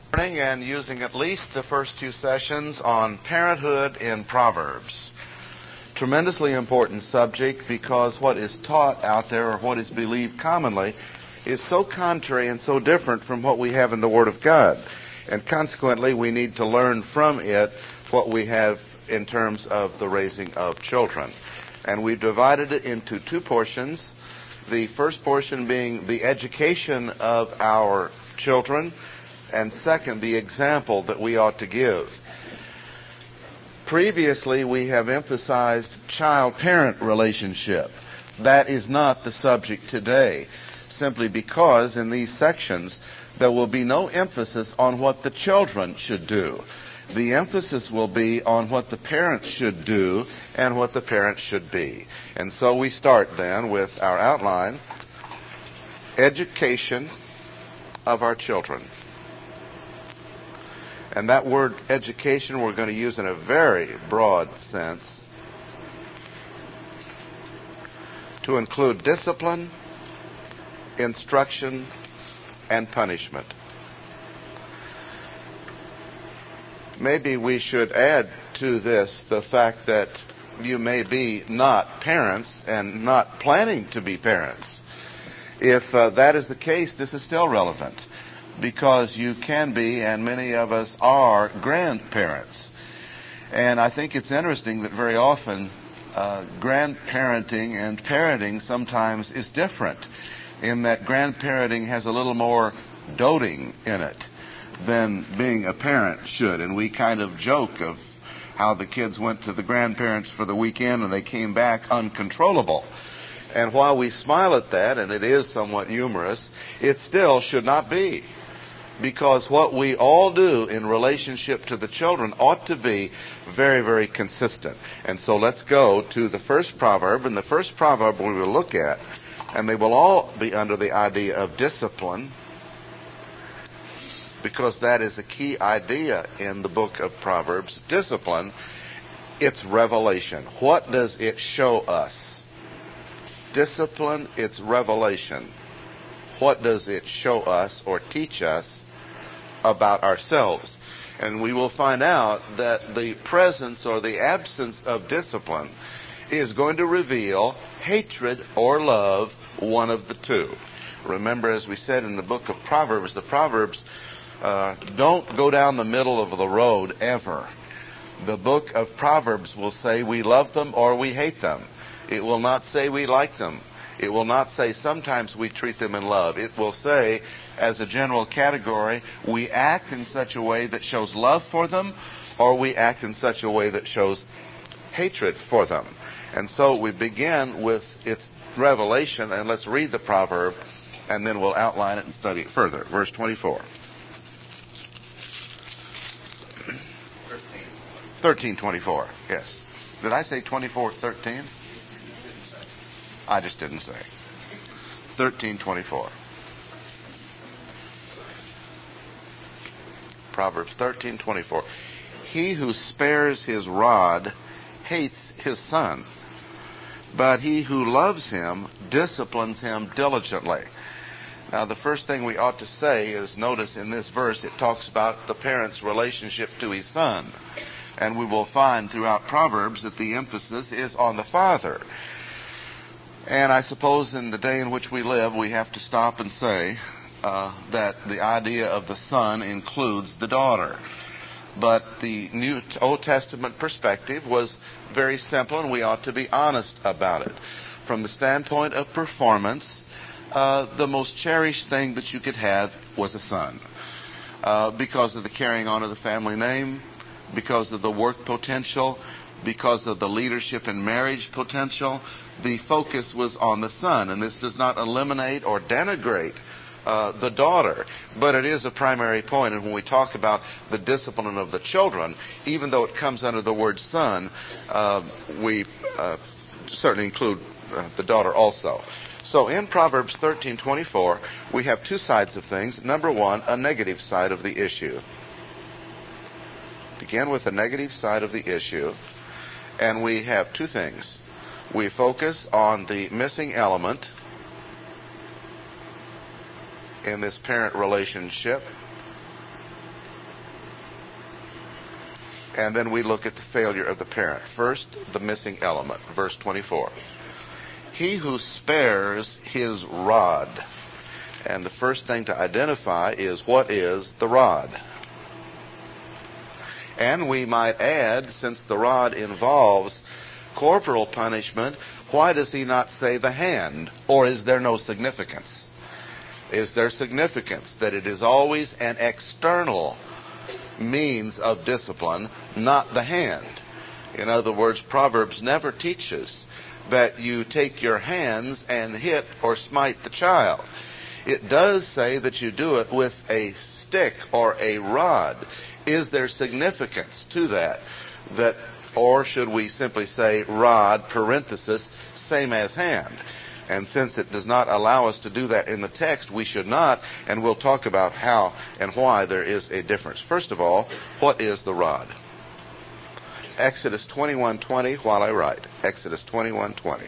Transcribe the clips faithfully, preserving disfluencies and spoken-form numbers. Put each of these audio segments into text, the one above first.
And using at least the first two sessions on parenthood in Proverbs. Tremendously important subject because what is taught out there or what is believed commonly is so contrary and so different from what we have in the Word of God. And consequently, we need to learn from it what we have in terms of the raising of children. And we've divided it into two portions. The first portion being the education of our children, and second, the example that we ought to give. Previously, we have emphasized child-parent relationship. That is not the subject today, simply because in these sections there will be no emphasis on what the children should do. The emphasis will be on what the parents should do and what the parents should be. And so we start then with our outline, education of our children. And that word education we're going to use in a very broad sense to include discipline, instruction, and punishment. Maybe we should add to this the fact that you may be not parents and not planning to be parents. If uh, that is the case, this is still relevant, because you can be, and many of us are, grandparents. And I think it's interesting that very often uh, grandparenting and parenting sometimes is different, in that grandparenting has a little more doting in it than being a parent should. And we kind of joke of how the kids went to the grandparents for the weekend and they came back uncontrollable. And while we smile at that, and it is somewhat humorous, it still should not be. Because what we all do in relationship to the children ought to be very, very consistent. And so let's go to the first proverb. And the first proverb we will look at, and they will all be under the idea of discipline, because that is a key idea in the book of Proverbs. Discipline, it's revelation. What does it show us? Discipline, it's revelation. What does it show us or teach us about ourselves? And we will find out that the presence or the absence of discipline is going to reveal hatred or love, one of the two. Remember, as we said in the book of Proverbs, the Proverbs uh, don't go down the middle of the road ever. The book of Proverbs will say we love them or we hate them. It will not say we like them. It will not say sometimes we treat them in love. It will say, as a general category, we act in such a way that shows love for them, or we act in such a way that shows hatred for them. And so we begin with its revelation, and let's read the proverb, and then we'll outline it and study it further. Verse twenty-four. thirteen twenty-four, yes. Did I say twenty-four thirteen? I just didn't say. thirteen twenty-four. Proverbs thirteen twenty-four. He who spares his rod hates his son, but he who loves him disciplines him diligently. Now, the first thing we ought to say is, notice in this verse it talks about the parent's relationship to his son. And we will find throughout Proverbs that the emphasis is on the father. And I suppose in the day in which we live, we have to stop and say uh, that the idea of the son includes the daughter. But the New Old Testament perspective was very simple, and we ought to be honest about it. From the standpoint of performance, uh, the most cherished thing that you could have was a son. Uh, because of the carrying on of the family name, because of the work potential, because of the leadership and marriage potential, the focus was on the son. And this does not eliminate or denigrate uh, the daughter, but it is a primary point. And when we talk about the discipline of the children, even though it comes under the word son, uh, we uh, certainly include uh, the daughter also. So in Proverbs thirteen twenty-four, we have two sides of things. Number one, a negative side of the issue. Begin with the negative side of the issue, and we have two things. We focus on the missing element in this parent relationship, And then we look at the failure of the parent. First, the missing element, verse twenty-four. He who spares his rod. And the first thing to identify is, what is the rod? And we might add, since the rod involves corporal punishment, why does he not say the hand? Or is there no significance? Is there significance that it is always an external means of discipline, not the hand? In other words, Proverbs never teaches that you take your hands and hit or smite the child. It does say that you do it with a stick or a rod. Is there significance to that? That, or should we simply say rod, parenthesis, same as hand? And since it does not allow us to do that in the text, we should not, and we'll talk about how and why there is a difference. First of all, what is the rod? Exodus twenty-one twenty, while I write. Exodus twenty-one twenty.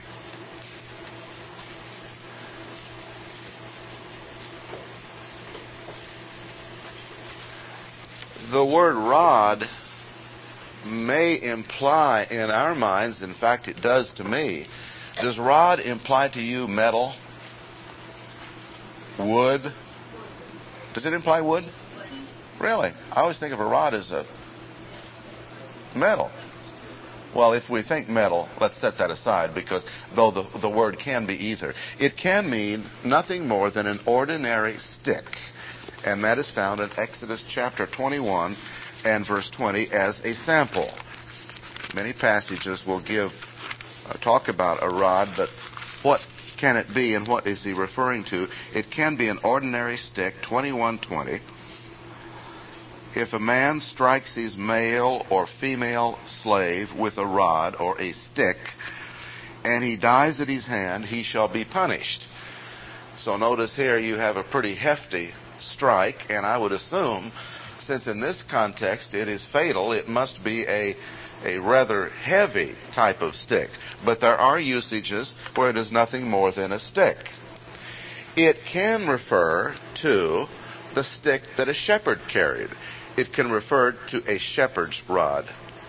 The word rod may imply in our minds, in fact it does to me, does rod imply to you metal? Wood? Does it imply wood? Really? I always think of a rod as a metal. Well, if we think metal, let's set that aside, because though the, the word can be either, it can mean nothing more than an ordinary stick. And that is found in Exodus chapter twenty-one and verse twenty as a sample. Many passages will give, uh, talk about a rod, but what can it be and what is he referring to? It can be an ordinary stick, twenty-one twenty. If a man strikes his male or female slave with a rod or a stick, and he dies at his hand, he shall be punished. So notice here you have a pretty hefty strike, and I would assume, since in this context it is fatal, it must be a a rather heavy type of stick. But there are usages where it is nothing more than a stick. It can refer to the stick that a shepherd carried. It can refer to a shepherd's rod.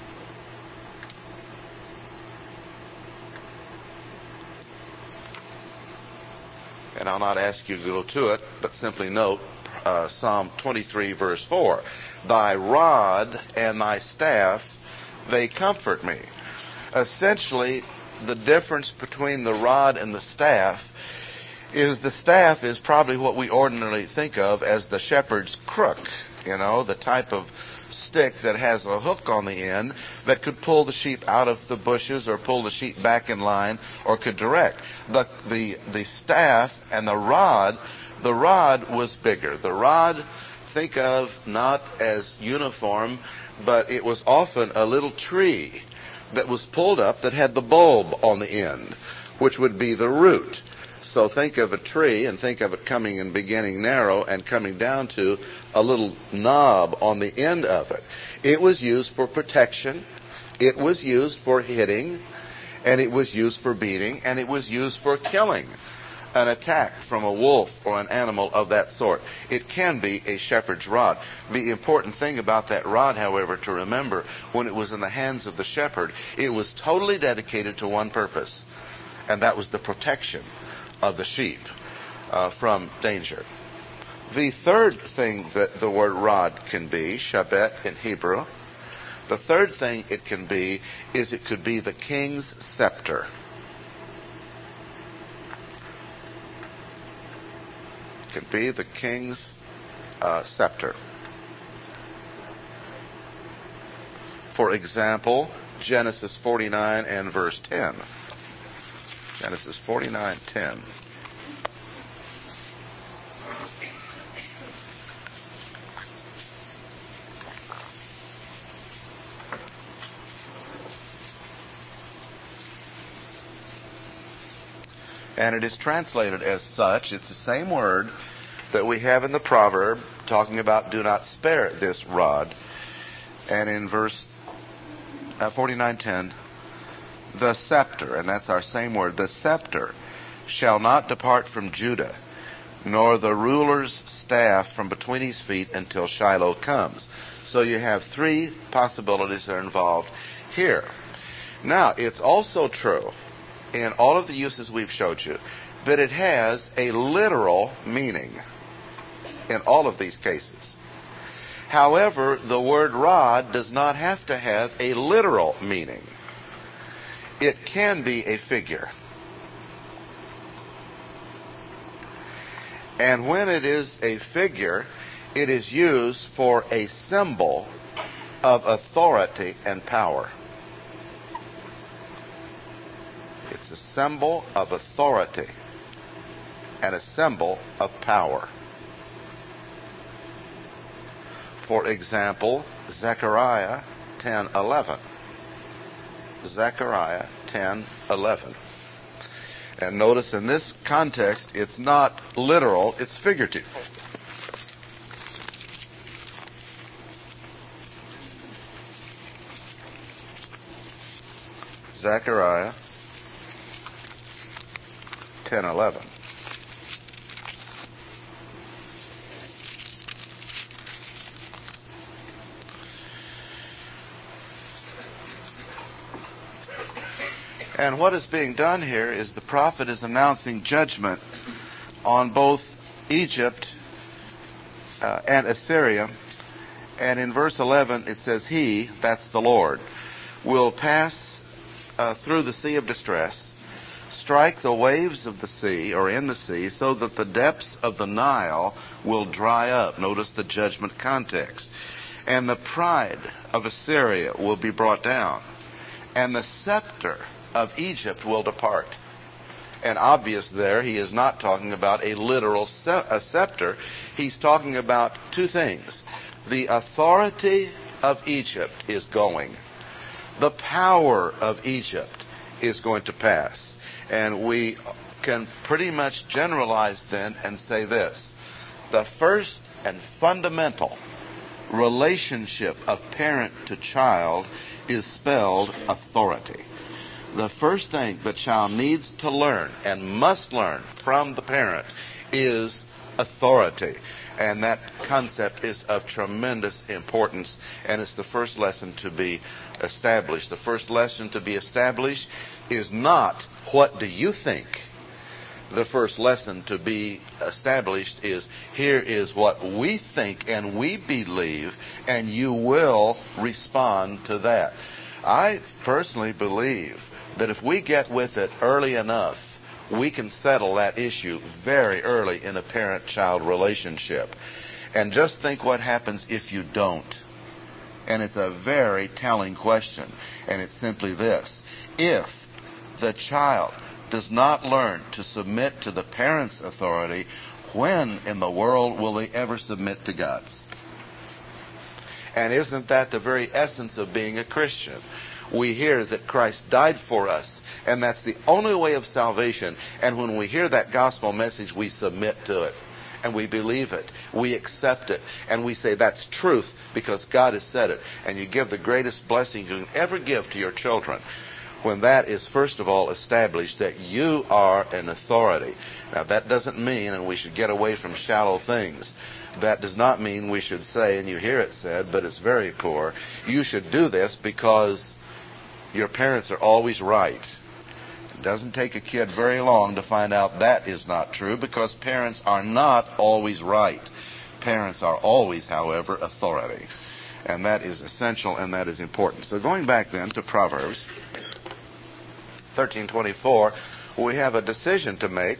And I'll not ask you to go to it, but simply note uh, Psalm twenty-three verse four. Thy rod and thy staff, they comfort me. Essentially, the difference between the rod and the staff is the staff is probably what we ordinarily think of as the shepherd's crook. You know, the type of stick that has a hook on the end that could pull the sheep out of the bushes or pull the sheep back in line or could direct. But the, the staff and the rod, the rod was bigger. The rod, think of not as uniform, but it was often a little tree that was pulled up that had the bulb on the end, which would be the root. So think of a tree and think of it coming and beginning narrow and coming down to a little knob on the end of it. It was used for protection, it was used for hitting, and it was used for beating, and it was used for killing an attack from a wolf or an animal of that sort. It can be a shepherd's rod. The important thing about that rod, however, to remember, when it was in the hands of the shepherd, it was totally dedicated to one purpose, and that was the protection of the sheep uh, from danger. The third thing that the word rod can be, shabet in Hebrew, the third thing it can be is it could be the king's scepter. It could be the king's uh, scepter. For example, Genesis forty-nine and verse ten. Genesis forty-nine ten. And it is translated as such. It's the same word that we have in the proverb talking about do not spare this rod. And in verse uh, forty-nine ten, the scepter, and that's our same word, the scepter shall not depart from Judah, nor the ruler's staff from between his feet until Shiloh comes. So you have three possibilities that are involved here. Now, it's also true in all of the uses we've showed you that it has a literal meaning in all of these cases. However, the word rod does not have to have a literal meaning. It can be a figure. And when it is a figure, it is used for a symbol of authority and power. It's a symbol of authority and a symbol of power. For example, Zechariah ten eleven. Zechariah ten eleven. And notice in this context, it's not literal, it's figurative. Zechariah ten eleven. And what is being done here is the prophet is announcing judgment on both Egypt uh, and Assyria. And in verse eleven it says, He, that's the Lord, will pass uh, through the sea of distress, strike the waves of the sea, or in the sea, so that the depths of the Nile will dry up. Notice the judgment context. And the pride of Assyria will be brought down, and the scepter of Egypt will depart. And obvious there, he is not talking about a literal se- a scepter. He's talking about two things. The authority of Egypt is going. The power of Egypt is going to pass. And we can pretty much generalize then and say this. The first and fundamental relationship of parent to child is spelled authority. The first thing the child needs to learn and must learn from the parent is authority. And that concept is of tremendous importance, and it's the first lesson to be established. The first lesson to be established is not, what do you think? The first lesson to be established is, here is what we think and we believe, and you will respond to that. I personally believe that if we get with it early enough, we can settle that issue very early in a parent-child relationship. And just think what happens if you don't. And it's a very telling question. And it's simply this. If the child does not learn to submit to the parent's authority, when in the world will they ever submit to God's? And isn't that the very essence of being a Christian? We hear that Christ died for us, and that's the only way of salvation. And when we hear that gospel message, we submit to it, and we believe it, we accept it, and we say that's truth because God has said it. And you give the greatest blessing you can ever give to your children when that is first of all established, that you are an authority. Now that doesn't mean, and we should get away from shallow things, that does not mean we should say, and you hear it said, but it's very poor, you should do this because your parents are always right. It doesn't take a kid very long to find out that is not true, because parents are not always right. Parents are always, however, authority. And that is essential and that is important. So going back then to Proverbs thirteen twenty-four, we have a decision to make.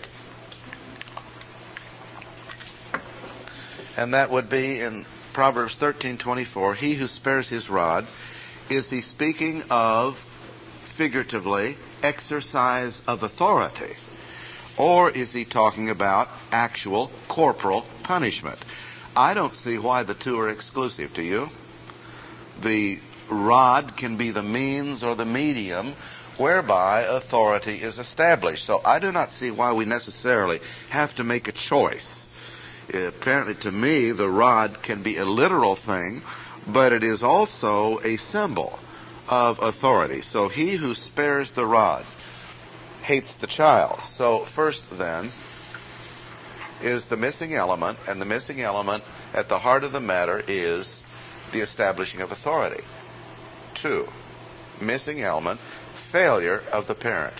And that would be in Proverbs thirteen twenty-four, he who spares his rod, is he speaking of, figuratively, exercise of authority? Or is he talking about actual corporal punishment? I don't see why the two are exclusive. Do you? The rod can be the means or the medium whereby authority is established. So I do not see why we necessarily have to make a choice. Apparently to me, the rod can be a literal thing, but it is also a symbol of authority. So he who spares the rod hates the child. So first then is the missing element, and the missing element at the heart of the matter is the establishing of authority. Two, missing element, failure of the parent.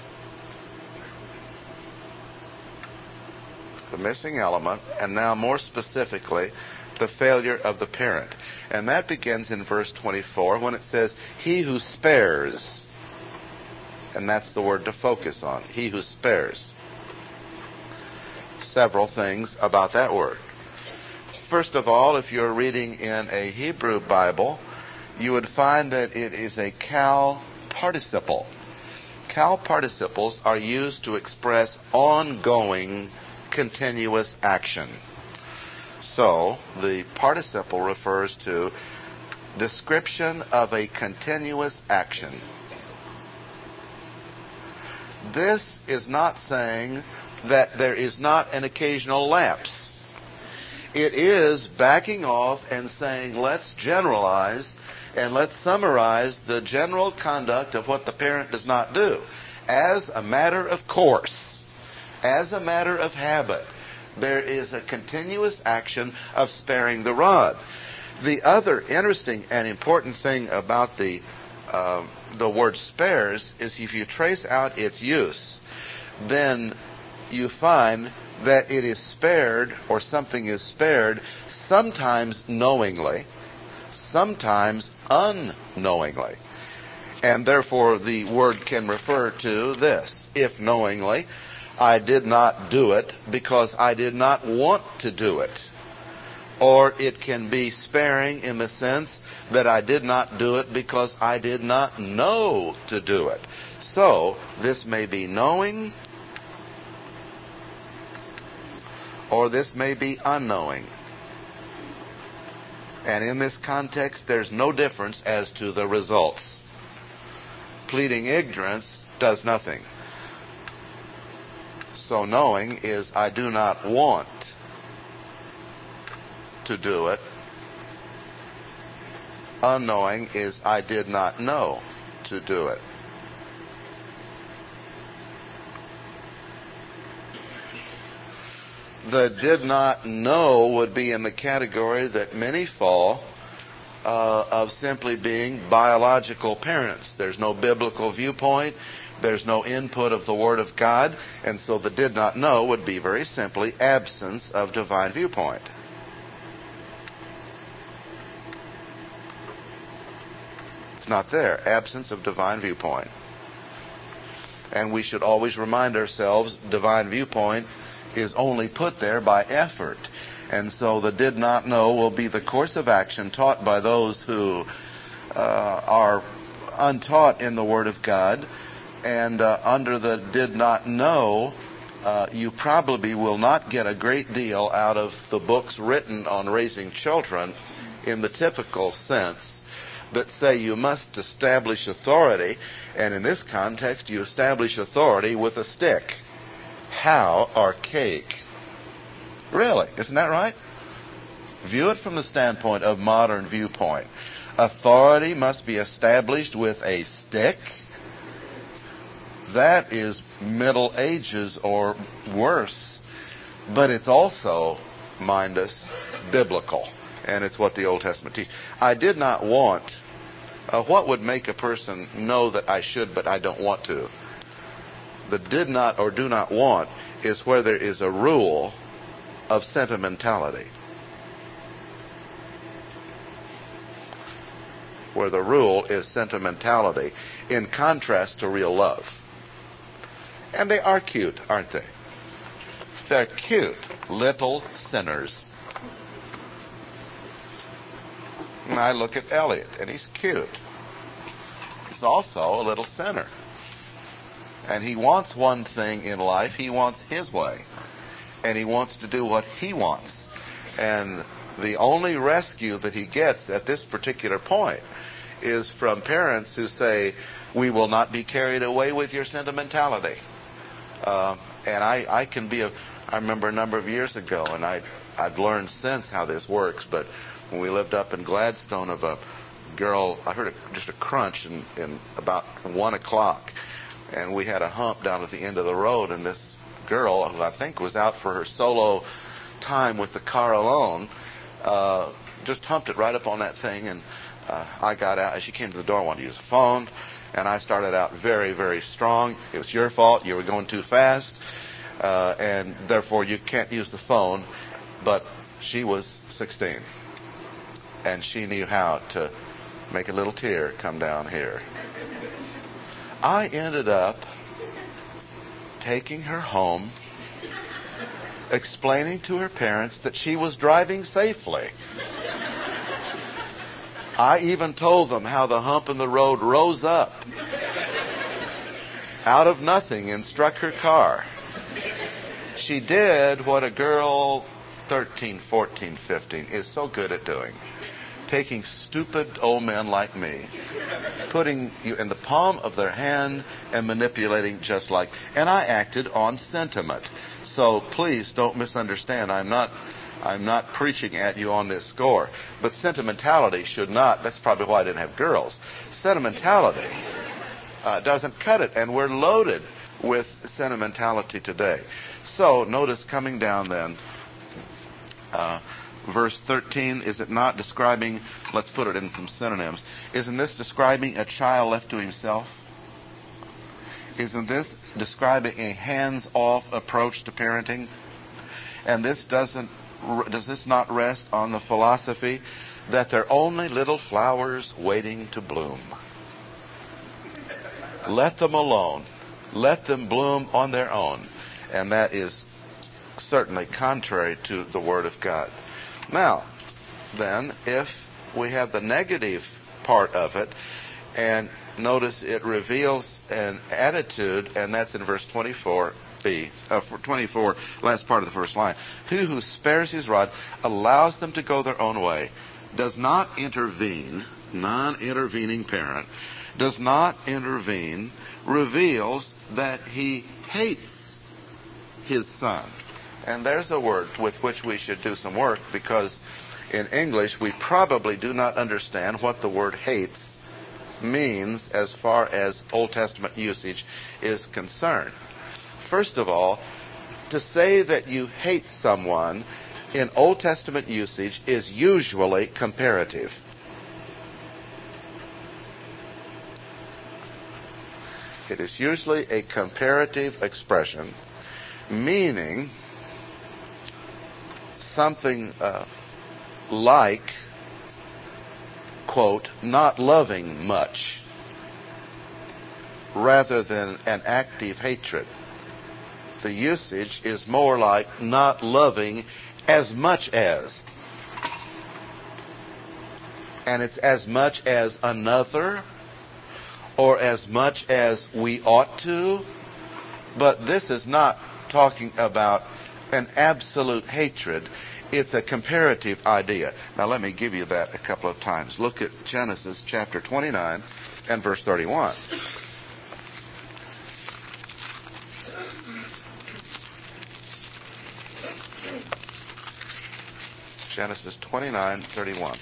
The missing element, and now more specifically, the failure of the parent. And that begins in verse twenty-four when it says, he who spares. And that's the word to focus on. He who spares. Several things about that word. First of all, if you're reading in a Hebrew Bible, you would find that it is a cal participle. Cal participles are used to express ongoing, continuous action. So, the participle refers to description of a continuous action. This is not saying that there is not an occasional lapse. It is backing off and saying, let's generalize and let's summarize the general conduct of what the parent does not do. As a matter of course, as a matter of habit, there is a continuous action of sparing the rod. The other interesting and important thing about the uh, the word spares is if you trace out its use, then you find that it is spared, or something is spared, sometimes knowingly, sometimes unknowingly. And therefore the word can refer to this. If knowingly, I did not do it because I did not want to do it. Or it can be sparing in the sense that I did not do it because I did not know to do it. So, this may be knowing, or this may be unknowing. And in this context, there's no difference as to the results. Pleading ignorance does nothing. So knowing is I do not want to do it. Unknowing is I did not know to do it. The did not know would be in the category that many fall uh, of simply being biological parents. There's no biblical viewpoint. There's no input of the Word of God. And so the did not know would be very simply absence of divine viewpoint. It's not there. Absence of divine viewpoint. And we should always remind ourselves divine viewpoint is only put there by effort. And so the did not know will be the course of action taught by those who uh, are untaught in the Word of God. And uh, under the did not know, uh, you probably will not get a great deal out of the books written on raising children in the typical sense that say you must establish authority. And in this context, you establish authority with a stick. How archaic. Really, isn't that right? View it from the standpoint of modern viewpoint. Authority must be established with a stick. That is Middle Ages or worse. But it's also, mind us, biblical. And it's what the Old Testament teaches. I did not want. Uh, what would make a person know that I should but I don't want to? The did not or do not want is where there is a rule of sentimentality. Where the rule is sentimentality in contrast to real love. And they are cute, aren't they? They're cute little sinners. And I look at Elliot, and he's cute. He's also a little sinner. And he wants one thing in life. He wants his way. And he wants to do what he wants. And the only rescue that he gets at this particular point is from parents who say, we will not be carried away with your sentimentality. Uh, and I, I can be a, I remember a number of years ago, and I, I've learned since how this works, but when we lived up in Gladstone, of a girl, I heard a, just a crunch in, in about one o'clock. And we had a hump down at the end of the road, and this girl, who I think was out for her solo time with the car alone, uh, just humped it right up on that thing, and uh, I got out. As she came to the door, I wanted to use a phone, and I started out very, very strong. It was your fault. You were going too fast, uh, and therefore you can't use the phone. But she was sixteen, and she knew how to make a little tear come down here. I ended up taking her home, explaining to her parents that she was driving safely. I even told them how the hump in the road rose up out of nothing and struck her car. She did what a girl thirteen, fourteen, fifteen is so good at doing. Taking stupid old men like me, putting you in the palm of their hand and manipulating just like. And I acted on sentiment. So please don't misunderstand. I'm not I'm not preaching at you on this score. But sentimentality should not, that's probably why I didn't have girls. Sentimentality uh, doesn't cut it. And we're loaded with sentimentality today. So notice coming down then, uh, verse thirteen, is it not describing, let's put it in some synonyms, isn't this describing a child left to himself? Isn't this describing a hands-off approach to parenting? And this doesn't, does this not rest on the philosophy that they're only little flowers waiting to bloom? Let them alone. Let them bloom on their own. And that is certainly contrary to the Word of God. Now, then, if we have the negative part of it, and notice it reveals an attitude, and that's in verse twenty-four b, uh, twenty-four, last part of the first line. Who who spares his rod, allows them to go their own way, does not intervene, non-intervening parent, does not intervene, reveals that he hates his son. And there's a word with which we should do some work, because in English we probably do not understand what the word hates means as far as Old Testament usage is concerned. First of all, to say that you hate someone in Old Testament usage is usually comparative. It is usually a comparative expression, meaning something uh, like, quote, not loving much, rather than an active hatred. The usage is more like not loving as much as. And it's as much as another, or as much as we ought to. But this is not talking about an absolute hatred. It's a comparative idea. Now let me give you that a couple of times. Look at Genesis chapter twenty-nine and verse thirty-one. Genesis twenty-nine, thirty-one.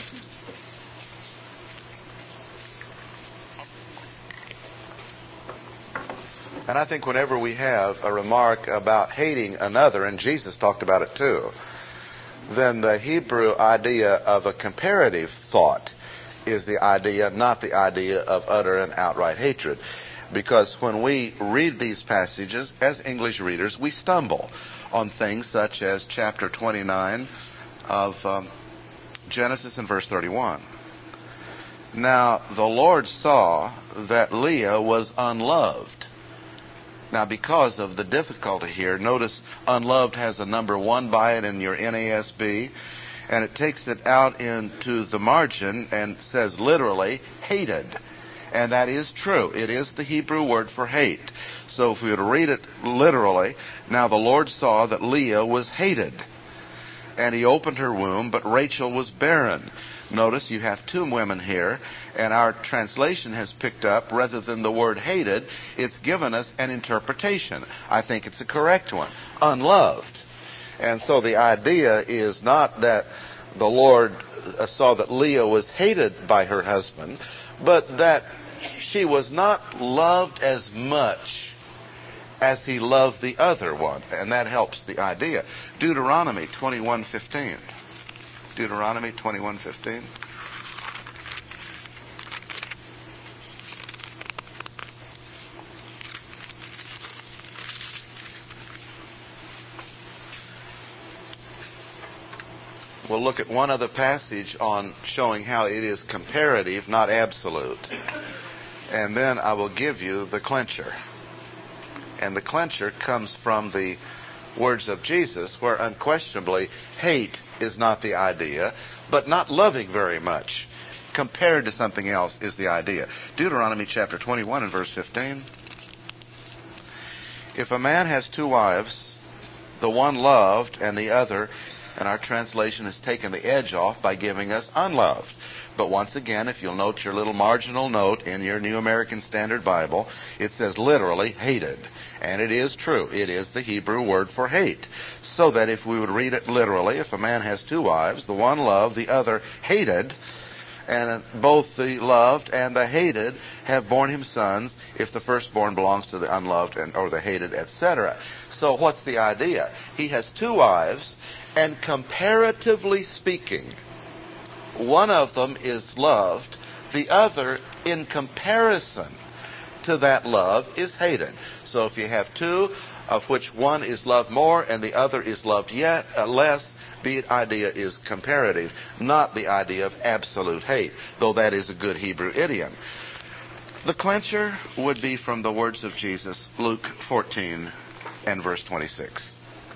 And I think whenever we have a remark about hating another, and Jesus talked about it too, then the Hebrew idea of a comparative thought is the idea, not the idea of utter and outright hatred. Because when we read these passages, as English readers, we stumble on things such as chapter twenty-nine of um, Genesis and verse thirty-one. Now, the Lord saw that Leah was unloved. Now, because of the difficulty here, notice unloved has a number one by it in your N A S B, and it takes it out into the margin and says literally hated. And that is true. It is the Hebrew word for hate. So if we were to read it literally, now the Lord saw that Leah was hated, and he opened her womb, but Rachel was barren. Notice you have two women here, and our translation has picked up, rather than the word hated, it's given us an interpretation. I think it's a correct one. Unloved. And so the idea is not that the Lord saw that Leah was hated by her husband, but that she was not loved as much as he loved the other one. And that helps the idea. Deuteronomy twenty-one fifteen. Deuteronomy twenty-one fifteen. We'll look at one other passage on showing how it is comparative, not absolute. And then I will give you the clincher. And the clincher comes from the words of Jesus, where unquestionably hate is not the idea, but not loving very much compared to something else is the idea. Deuteronomy chapter twenty-one and verse fifteen. If a man has two wives, the one loved and the other, and our translation has taken the edge off by giving us unloved. But once again, if you'll note your little marginal note in your New American Standard Bible, it says literally hated. And it is true. It is the Hebrew word for hate. So that if we would read it literally, if a man has two wives, the one loved, the other hated, and both the loved and the hated have borne him sons, if the firstborn belongs to the unloved and or the hated, et cetera. So what's the idea? He has two wives, and comparatively speaking, one of them is loved, the other, in comparison to that love, is hated. So if you have two, of which one is loved more and the other is loved yet uh, less, the idea is comparative, not the idea of absolute hate, though that is a good Hebrew idiom. The clincher would be from the words of Jesus, Luke fourteen and verse twenty-six.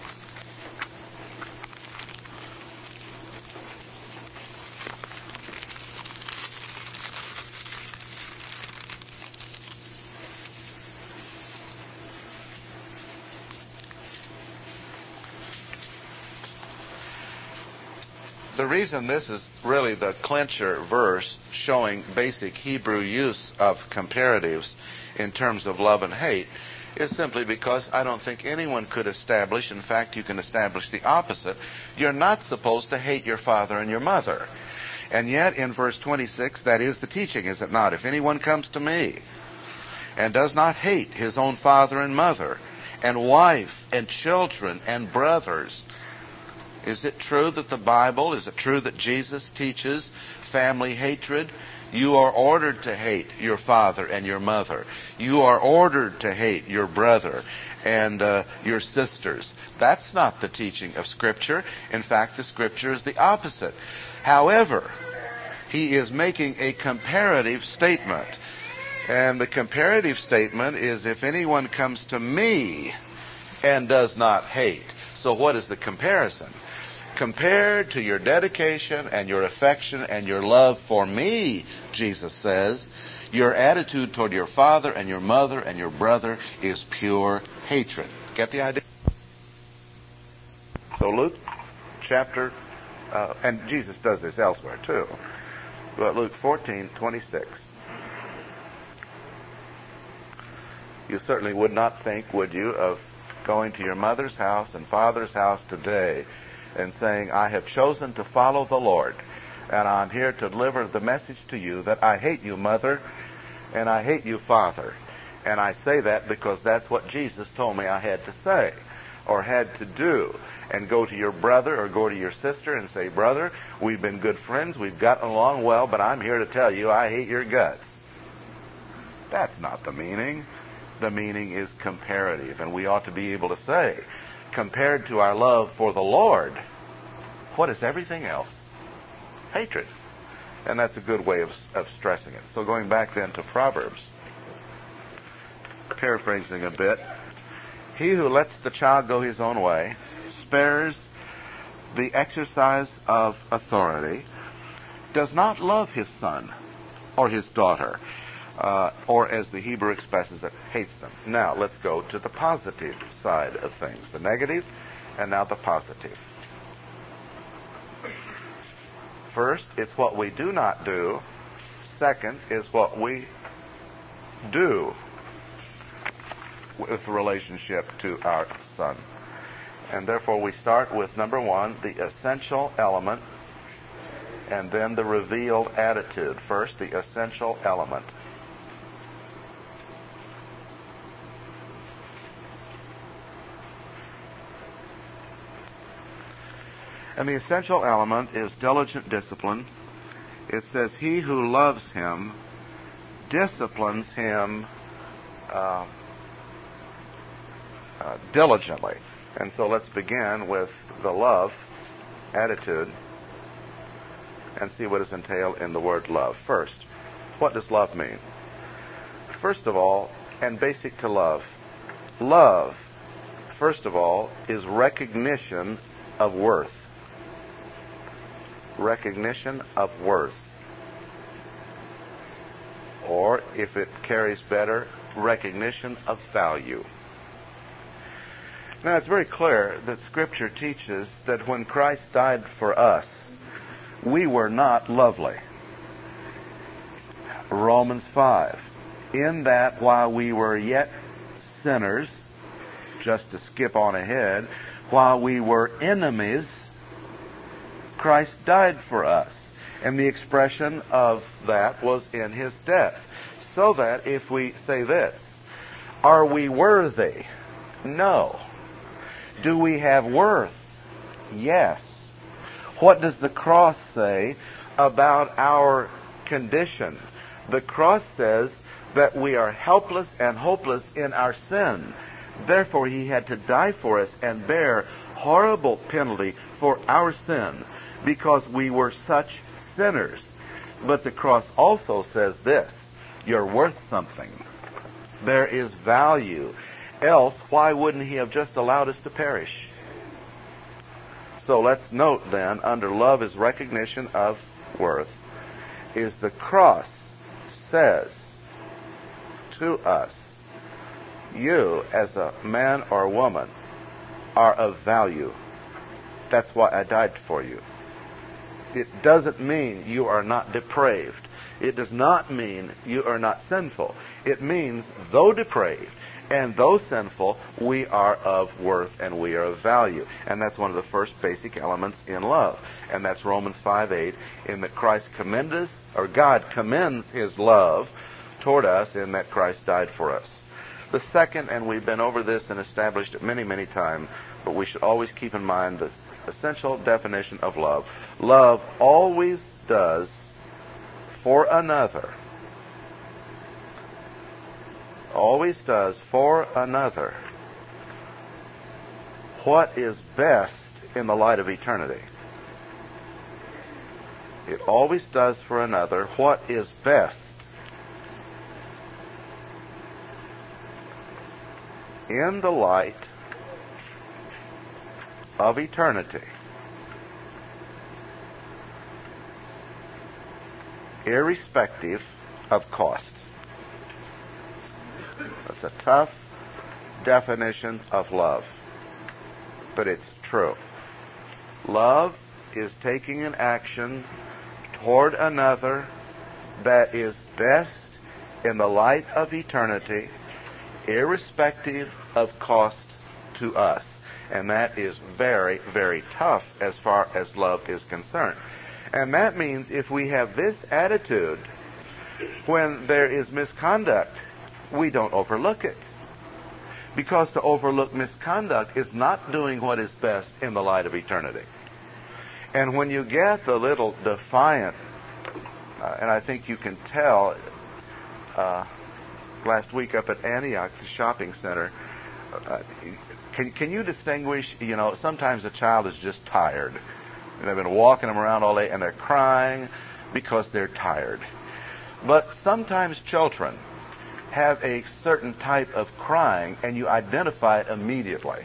The reason this is really the clincher verse showing basic Hebrew use of comparatives in terms of love and hate is simply because I don't think anyone could establish, in fact you can establish the opposite, you're not supposed to hate your father and your mother. And yet in verse twenty-six, that is the teaching, is it not? If anyone comes to me and does not hate his own father and mother and wife and children and brothers. Is it true that the Bible, is it true that Jesus teaches family hatred? You are ordered to hate your father and your mother. You are ordered to hate your brother and uh, your sisters. That's not the teaching of Scripture. In fact, the Scripture is the opposite. However, he is making a comparative statement. And the comparative statement is, if anyone comes to me and does not hate. So what is the comparison? Compared to your dedication and your affection and your love for me, Jesus says, your attitude toward your father and your mother and your brother is pure hatred. Get the idea? So Luke chapter, uh, and Jesus does this elsewhere too, but Luke fourteen twenty-six. You certainly would not think, would you, of going to your mother's house and father's house today and saying, I have chosen to follow the Lord, and I'm here to deliver the message to you that I hate you, mother, and I hate you, father. And I say that because that's what Jesus told me I had to say, or had to do. And go to your brother or go to your sister and say, brother, we've been good friends, we've gotten along well, but I'm here to tell you I hate your guts. That's not the meaning. The meaning is comparative, and we ought to be able to say, compared to our love for the Lord, what is everything else? Hatred. And that's a good way of, of stressing it. So going back then to Proverbs, paraphrasing a bit, he who lets the child go his own way spares the exercise of authority, does not love his son or his daughter, Uh, or as the Hebrew expresses it, hates them. Now, let's go to the positive side of things. The negative, and now the positive. First, it's what we do not do. Second is what we do with relationship to our son. And therefore, we start with number one, the essential element, and then the revealed attitude. First, the essential element. And the essential element is diligent discipline. It says, he who loves him disciplines him uh, uh, diligently. And so let's begin with the love attitude and see what is entailed in the word love. First, what does love mean? First of all, and basic to love, love, first of all, is recognition of worth. Recognition of worth. Or, if it carries better, recognition of value. Now, it's very clear that Scripture teaches that when Christ died for us, we were not lovely. Romans five. In that while we were yet sinners, just to skip on ahead, while we were enemies, Christ died for us. And the expression of that was in his death. So that if we say this, are we worthy? No. Do we have worth? Yes. What does the cross say about our condition? The cross says that we are helpless and hopeless in our sin. Therefore, he had to die for us and bear horrible penalty for our sin because we were such sinners. But the cross also says this, you're worth something. There is value. Else, why wouldn't he have just allowed us to perish? So let's note then, under love is recognition of worth, is the cross says to us, you as a man or woman are of value. That's why I died for you. It doesn't mean you are not depraved. It does not mean you are not sinful. It means, though depraved and though sinful, we are of worth and we are of value. And that's one of the first basic elements in love. And that's Romans five eight, in that Christ commends us, or God commends his love toward us in that Christ died for us. The second, and we've been over this and established it many, many times, but we should always keep in mind the essential definition of love. Love always does for another, always does for another what is best in the light of eternity. It always does for another what is best in the light of eternity, irrespective of cost. That's a tough definition of love, but it's true. Love is taking an action toward another that is best in the light of eternity, irrespective of cost to us. And that is very, very tough as far as love is concerned. And that means if we have this attitude, when there is misconduct, we don't overlook it. Because to overlook misconduct is not doing what is best in the light of eternity. And when you get the little defiant, uh, and I think you can tell, uh, last week up at Antioch, the shopping center, uh, can, can you distinguish, you know, sometimes a child is just tired. And they've been walking them around all day and they're crying because they're tired. But sometimes children have a certain type of crying and you identify it immediately.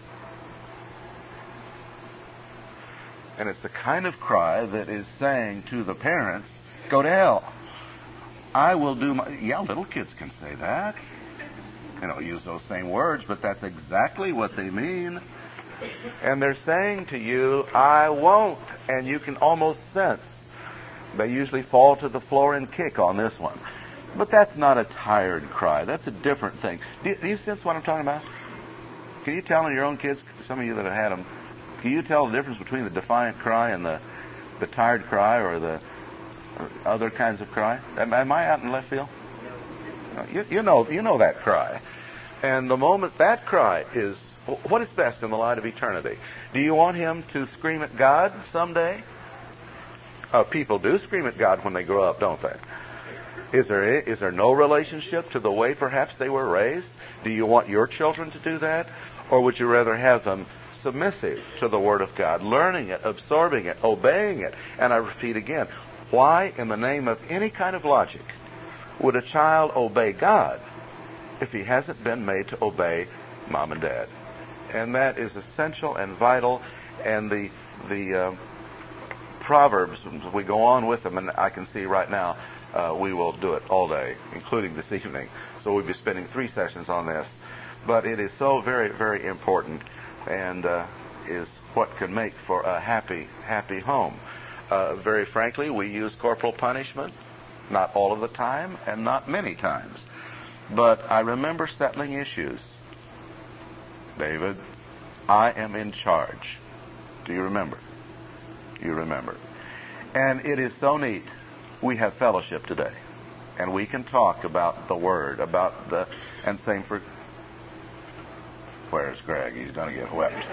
And it's the kind of cry that is saying to the parents, go to hell. I will do my... Yeah, little kids can say that. They don't use those same words, but that's exactly what they mean. And they're saying to you, I won't. And you can almost sense. They usually fall to the floor and kick on this one. But that's not a tired cry. That's a different thing. Do, do you sense what I'm talking about? Can you tell in your own kids, some of you that have had them, can you tell the difference between the defiant cry and the, the tired cry or the or other kinds of cry? Am, am I out in left field? You, you know, you know that cry. And the moment that cry is, what is best in the light of eternity? Do you want him to scream at God someday? Uh, people do scream at God when they grow up, don't they? Is there is there no relationship to the way perhaps they were raised? Do you want your children to do that? Or would you rather have them submissive to the Word of God, learning it, absorbing it, obeying it? And I repeat again, why in the name of any kind of logic would a child obey God if he hasn't been made to obey mom and dad? And that is essential and vital. And the the uh, Proverbs, we go on with them, and I can see right now uh, we will do it all day, including this evening. So we'll be spending three sessions on this. But it is so very, very important, and uh, is what can make for a happy, happy home. Uh, very frankly, we use corporal punishment, not all of the time, and not many times. But I remember settling issues. David, I am in charge. Do you remember? You remember. And it is so neat. We have fellowship today. And we can talk about the Word, about the, and same for, where's Greg? He's going to get whipped.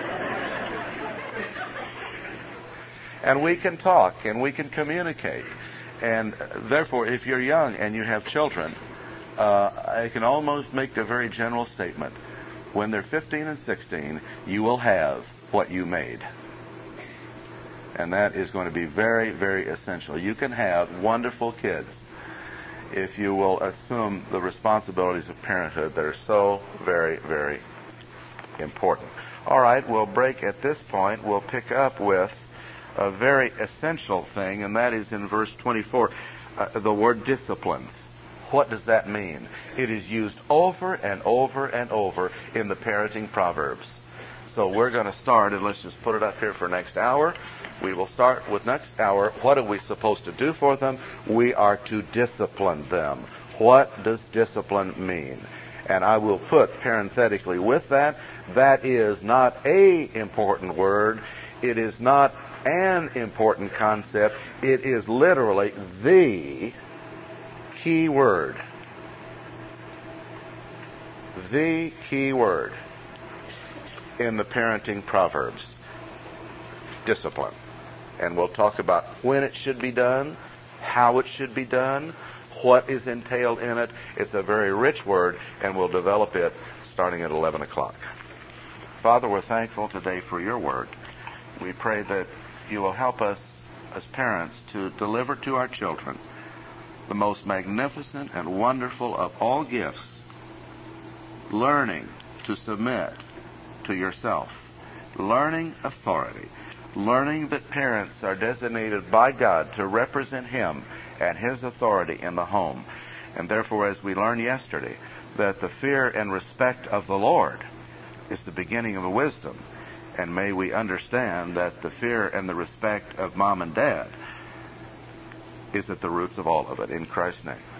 And we can talk and we can communicate. And therefore, if you're young and you have children, uh, I can almost make a very general statement. When they're fifteen and sixteen, you will have what you made. And that is going to be very, very essential. You can have wonderful kids if you will assume the responsibilities of parenthood that are so very, very important. All right, we'll break at this point. We'll pick up with a very essential thing, and that is in verse twenty-four, uh, the word disciplines. What does that mean? It is used over and over and over in the parenting Proverbs. So we're going to start, and let's just put it up here for next hour. We will start with next hour. What are we supposed to do for them? We are to discipline them. What does discipline mean? And I will put parenthetically with that, that is not a important word. It is not an important concept. It is literally the key word. The key word in the parenting Proverbs. Discipline. And we'll talk about when it should be done, how it should be done, what is entailed in it. It's a very rich word, and we'll develop it starting at eleven o'clock. Father, we're thankful today for your word. We pray that you will help us as parents to deliver to our children the most magnificent and wonderful of all gifts, learning to submit to yourself, learning authority, learning that parents are designated by God to represent Him and His authority in the home. And therefore, as we learned yesterday, that the fear and respect of the Lord is the beginning of wisdom. And may we understand that the fear and the respect of mom and dad is at the roots of all of it. In Christ's name.